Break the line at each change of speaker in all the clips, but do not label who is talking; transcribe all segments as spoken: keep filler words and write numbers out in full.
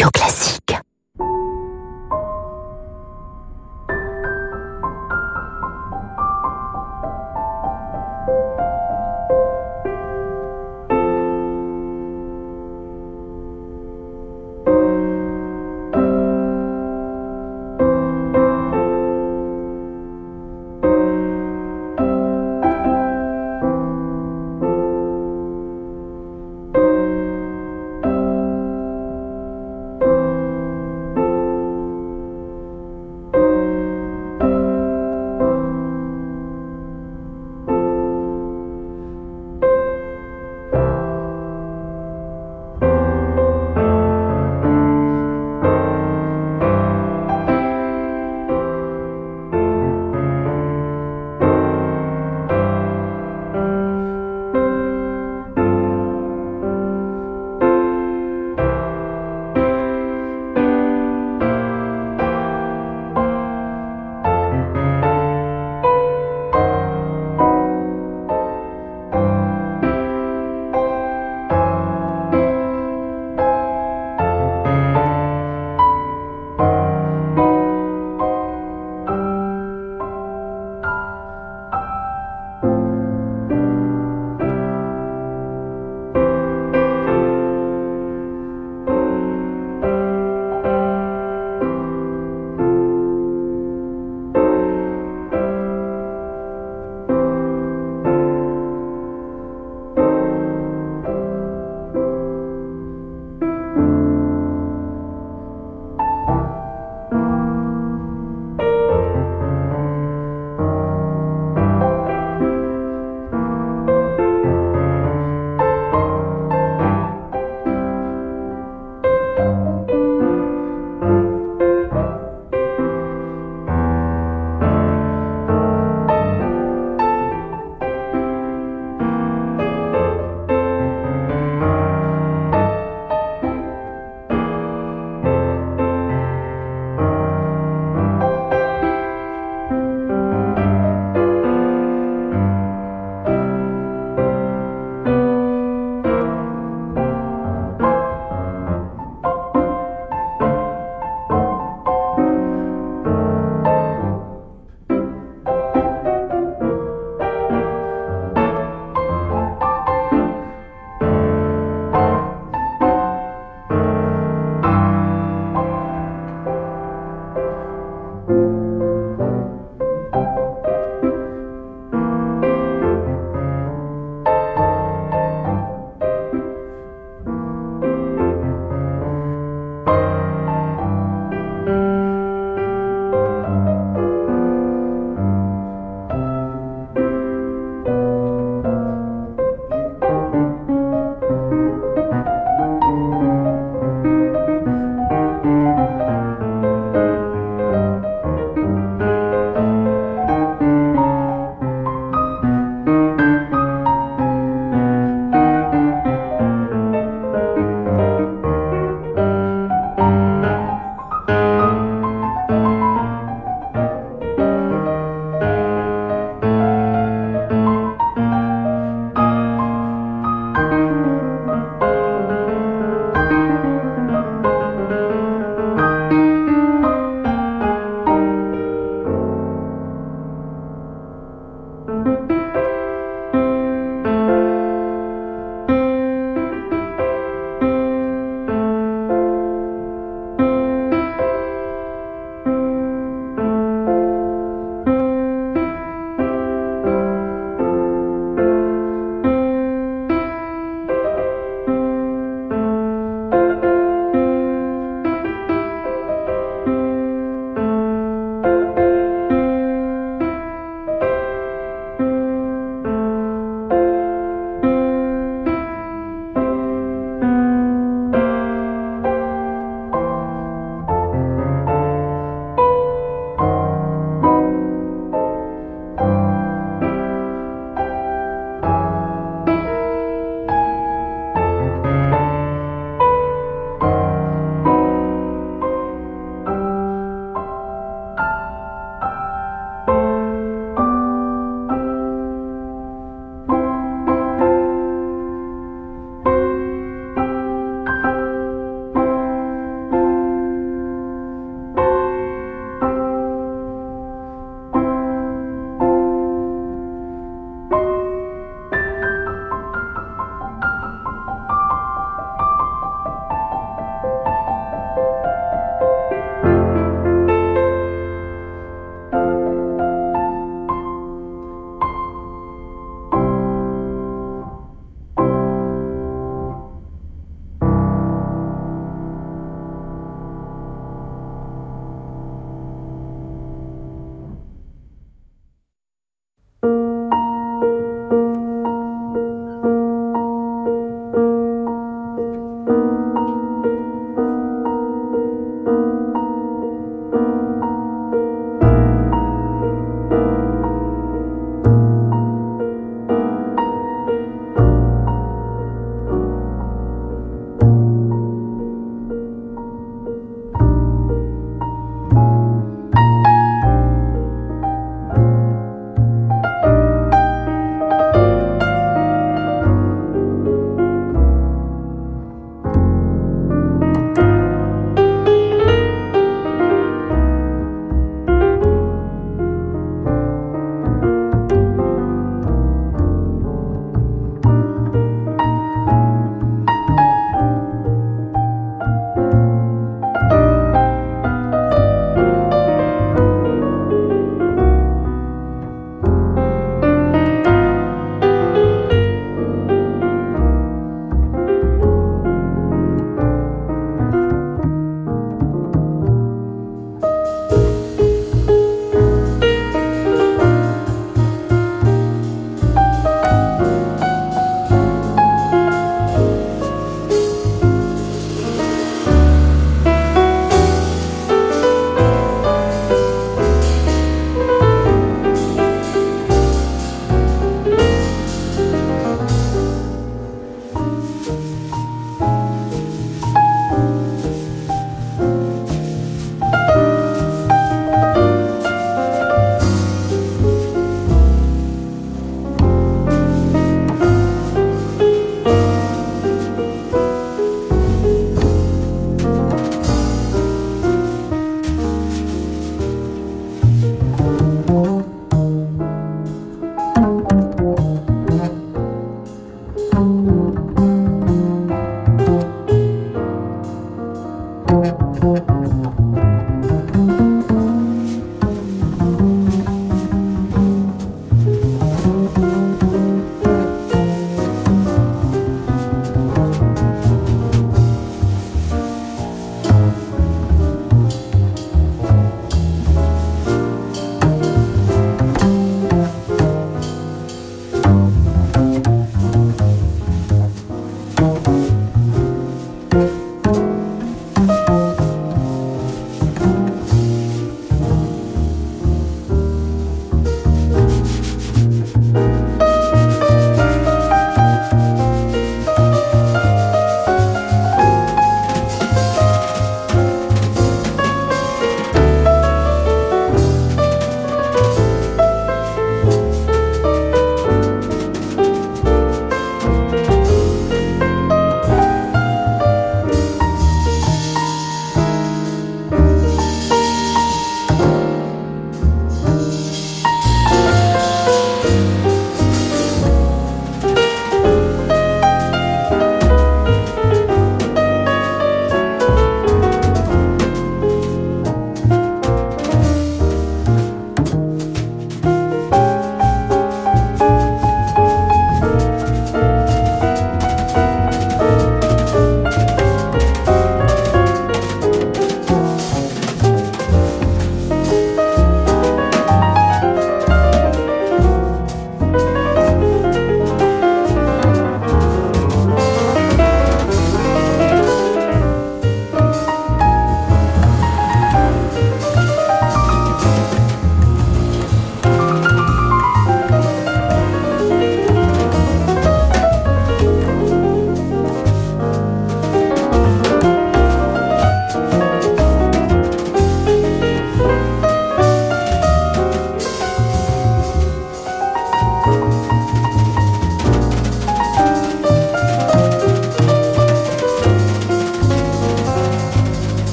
Radio Classique.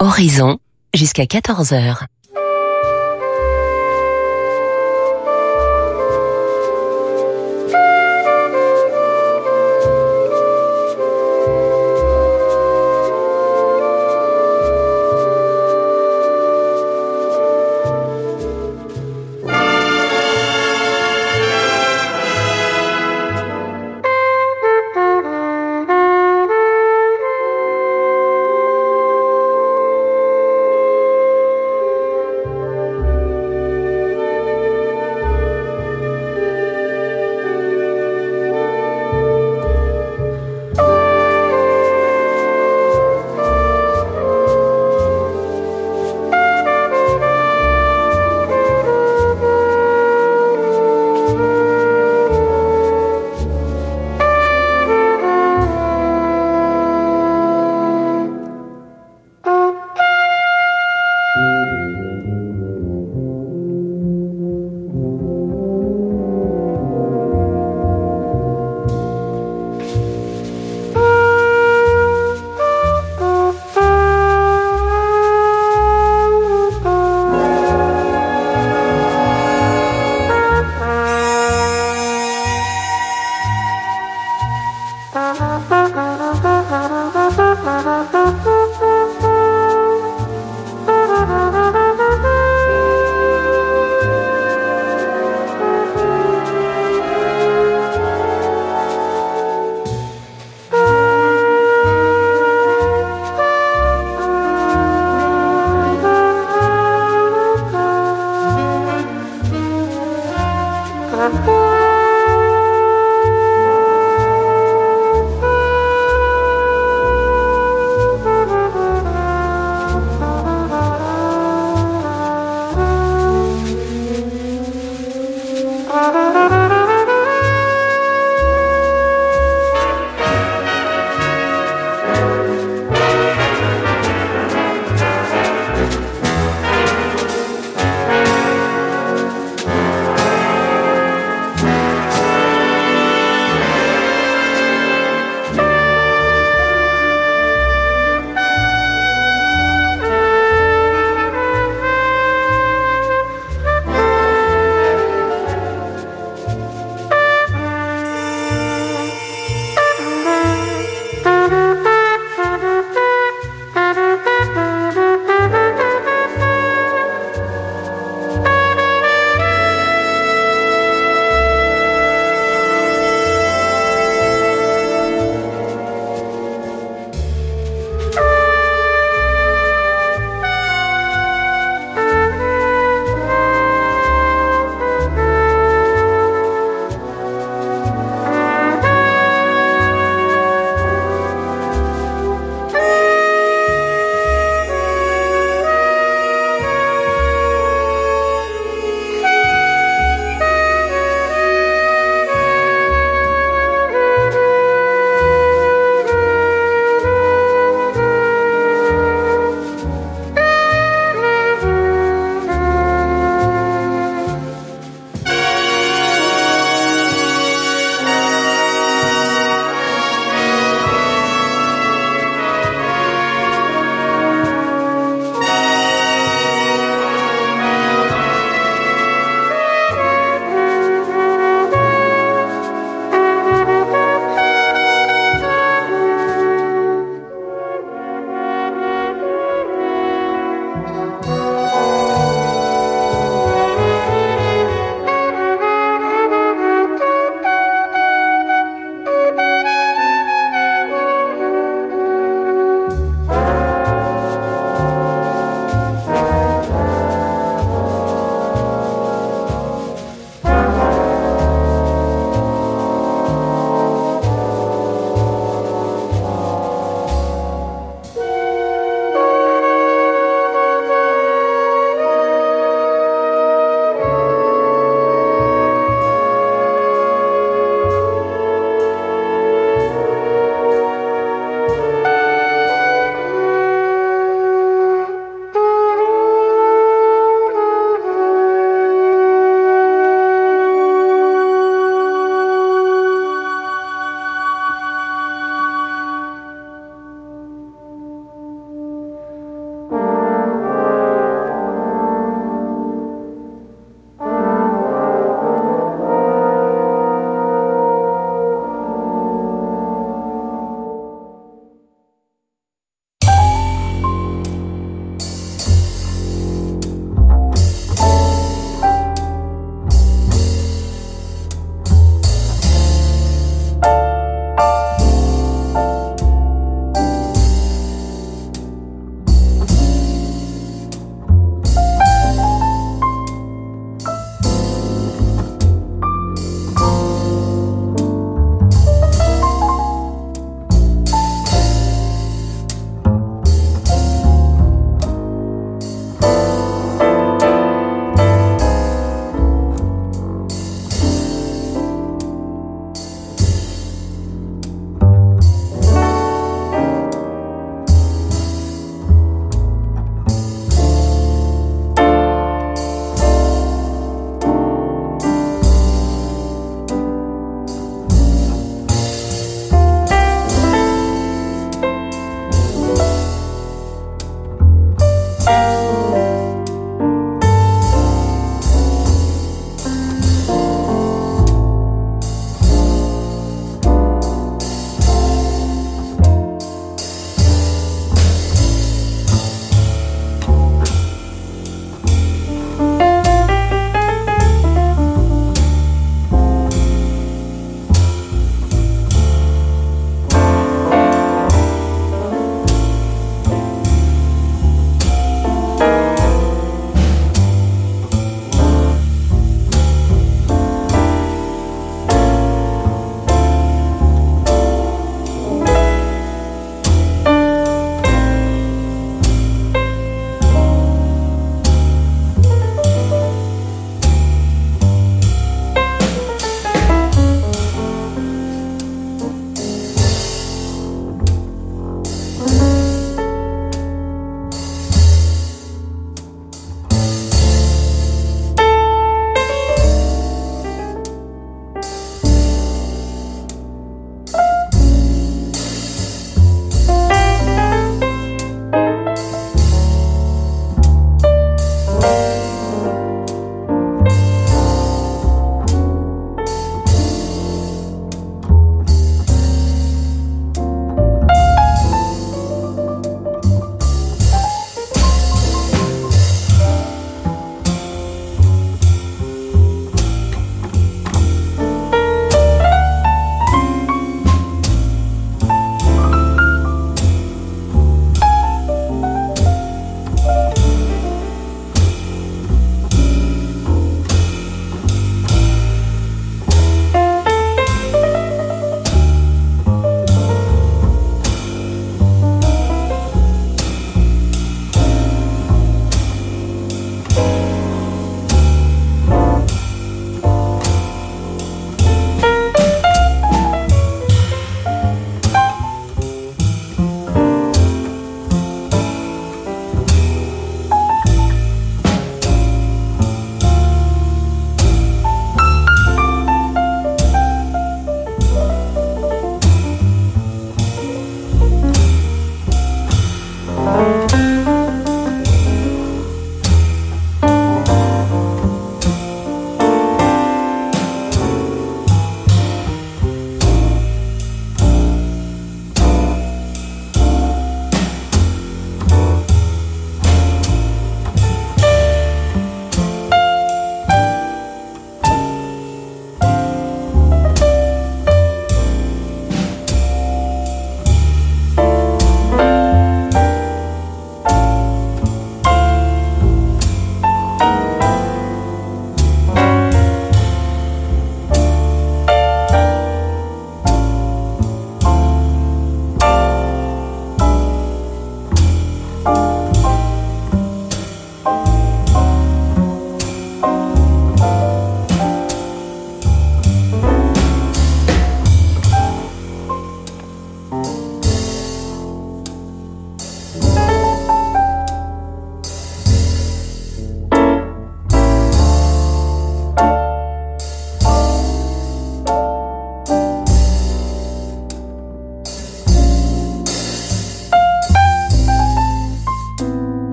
Horizon, jusqu'à quatorze heures.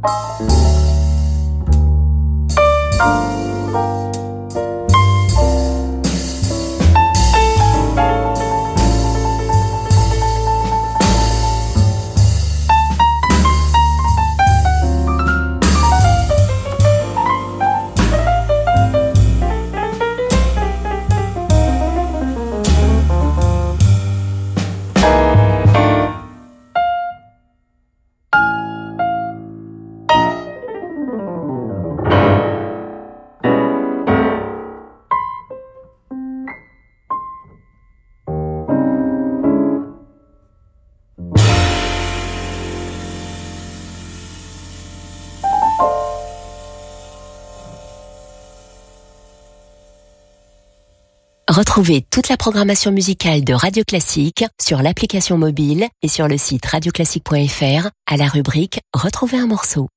Retrouvez toute la programmation musicale de Radio Classique sur l'application mobile et sur le site radio classique point f r à la rubrique Retrouver un morceau.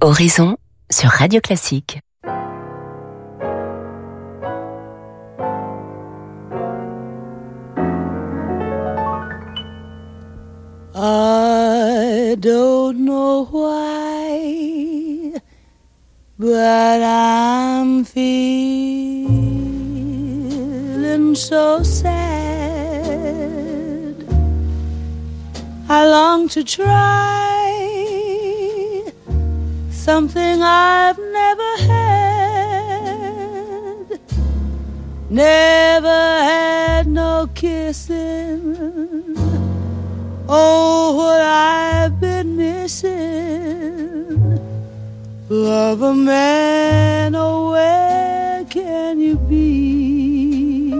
Horizon sur Radio Classique.
I don't know why, but I'm feeling so sad. I long to try something I've never had. Never had no kissing. Oh, what I've been missing. Love a man, oh, where can you be?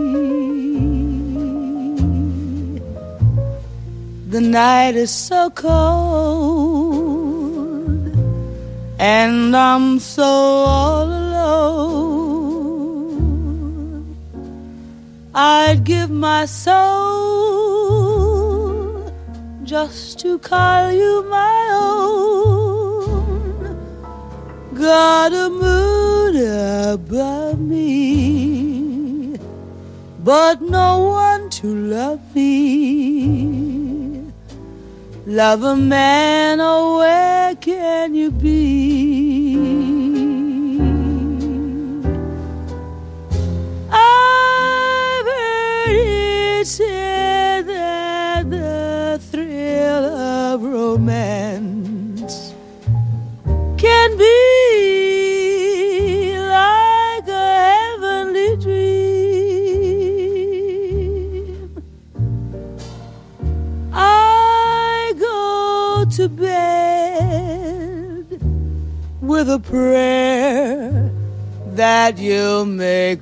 The night is so cold, and I'm so all alone. I'd give my soul just to call you my own. Got a moon above me, but no one to love me. Love a man, oh, where can you be? I've heard it said that the thrill of romance can be like a heavenly dream. I go to bed with a prayer that you'll make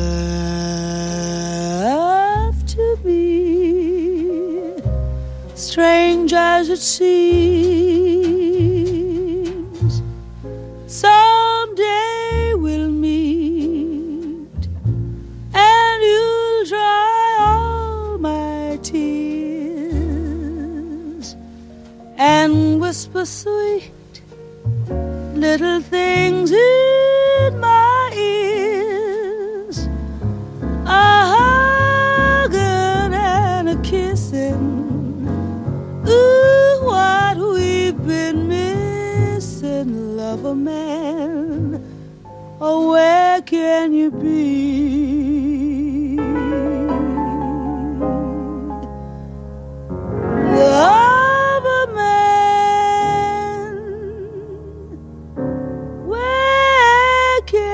love to me. Strange as it seems, someday we'll meet, and you'll dry all my tears and whisper sweet little things in my ears. A hugging and a kissing. Ooh, what we've been missing. Love a man, oh, where can you be? Love a man, where can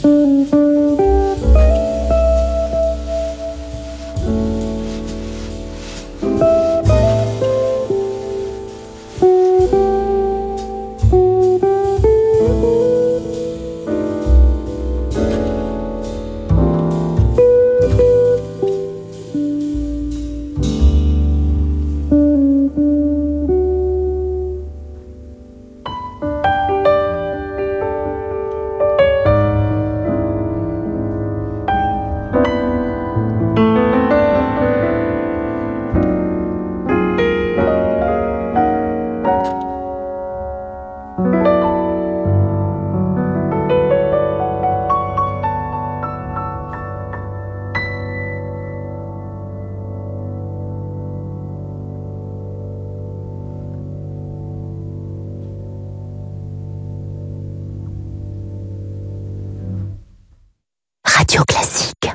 Radio Classique.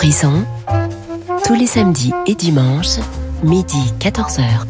Horizon, tous les samedis et dimanches, midi quatorze heures.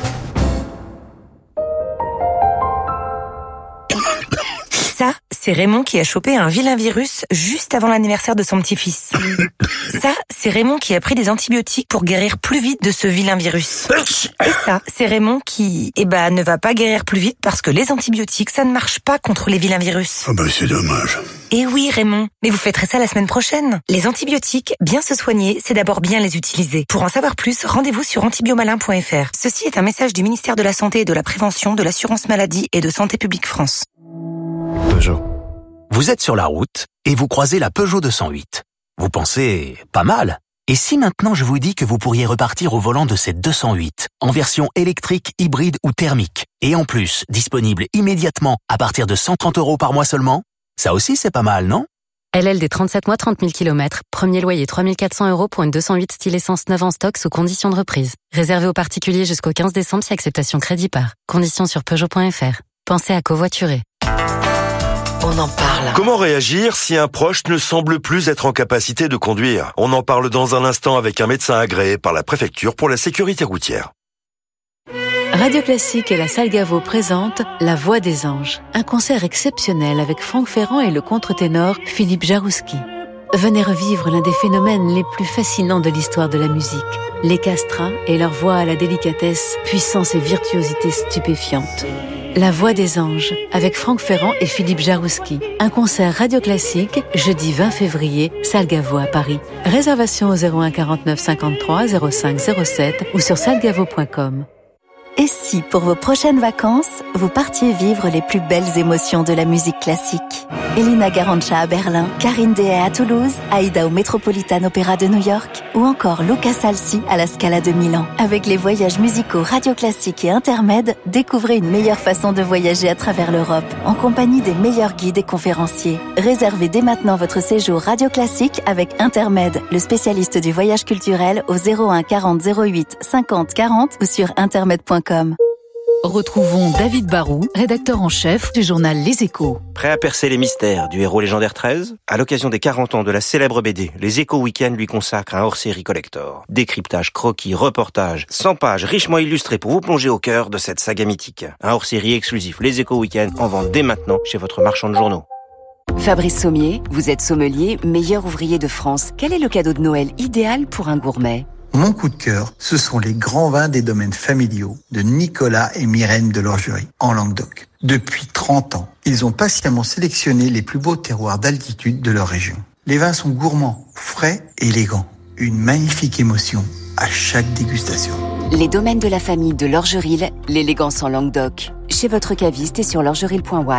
Ça, c'est Raymond qui a chopé un vilain virus juste avant l'anniversaire de son petit-fils. Ça, c'est Raymond qui a pris des antibiotiques pour guérir plus vite de ce vilain virus. Et ça, c'est Raymond qui, eh ben, ne va pas guérir plus vite parce que les antibiotiques, ça ne marche pas contre les vilains virus.
Ah bah c'est dommage.
Eh oui, Raymond, mais vous fêterez ça la semaine prochaine. Les antibiotiques, bien se soigner, c'est d'abord bien les utiliser. Pour en savoir plus, rendez-vous sur antibiomalin point f r. Ceci est un message du ministère de la Santé et de la Prévention, de l'Assurance Maladie et de Santé Publique France.
Peugeot. Vous êtes sur la route et vous croisez la Peugeot deux cent huit. Vous pensez, pas mal. Et si maintenant je vous dis que vous pourriez repartir au volant de cette deux cent huit, en version électrique, hybride ou thermique, et en plus, disponible immédiatement à partir de cent trente euros par mois seulement? Ça aussi c'est pas mal, non?
L L D trente-sept mois, trente mille kilomètres. Premier loyer trois mille quatre cents euros pour une deux cent huit style essence neuve en stock sous conditions de reprise. Réservé aux particuliers jusqu'au quinze décembre si acceptation crédit par. Conditions sur Peugeot point f r. Pensez à covoiturer.
On en parle.
Comment réagir si un proche ne semble plus être en capacité de conduire? On en parle dans un instant avec un médecin agréé par la préfecture pour la sécurité routière.
Radio Classique et la Salle Gaveau présentent La Voix des Anges, un concert exceptionnel avec Franck Ferrand et le contre-ténor Philippe Jarouski. Venez revivre l'un des phénomènes les plus fascinants de l'histoire de la musique, les castrats et leur voix à la délicatesse, puissance et virtuosité stupéfiante. La Voix des Anges, avec Franck Ferrand et Philippe Jarouski. Un concert Radio Classique, jeudi vingt février, Salle Gaveau à Paris. Réservation au zéro un quarante-neuf cinquante-trois zéro cinq zéro sept ou sur salle gaveau point com.
Et si, pour vos prochaines vacances, vous partiez vivre les plus belles émotions de la musique classique? Elina Garancha à Berlin, Karine Dehay à Toulouse, Aïda au Metropolitan Opera de New York ou encore Luca Salsi à la Scala de Milan. Avec les voyages musicaux Radio Classique et Intermède, découvrez une meilleure façon de voyager à travers l'Europe en compagnie des meilleurs guides et conférenciers. Réservez dès maintenant votre séjour Radio Classique avec Intermède, le spécialiste du voyage culturel au zéro un quarante zéro huit cinquante quarante ou sur intermède point com.
Retrouvons David Barou, rédacteur en chef du journal Les Échos.
Prêt à percer les mystères du héros légendaire treize? À l'occasion des quarante ans de la célèbre B D, Les Échos Week-end lui consacrent un hors-série collector. Décryptage, croquis, reportage, cent pages richement illustrées pour vous plonger au cœur de cette saga mythique. Un hors-série exclusif Les Échos Week-end en vente dès maintenant chez votre marchand de journaux.
Fabrice Sommier, vous êtes sommelier, meilleur ouvrier de France. Quel est le cadeau de Noël idéal pour un gourmet?
Mon coup de cœur, ce sont les grands vins des domaines familiaux de Nicolas et Myrène de l'Orgerie, en Languedoc. Depuis trente ans, ils ont patiemment sélectionné les plus beaux terroirs d'altitude de leur région. Les vins sont gourmands, frais et élégants. Une magnifique émotion à chaque dégustation.
Les domaines de la famille de l'Orgeril, l'élégance en Languedoc. Chez votre caviste et sur l'orgeril point w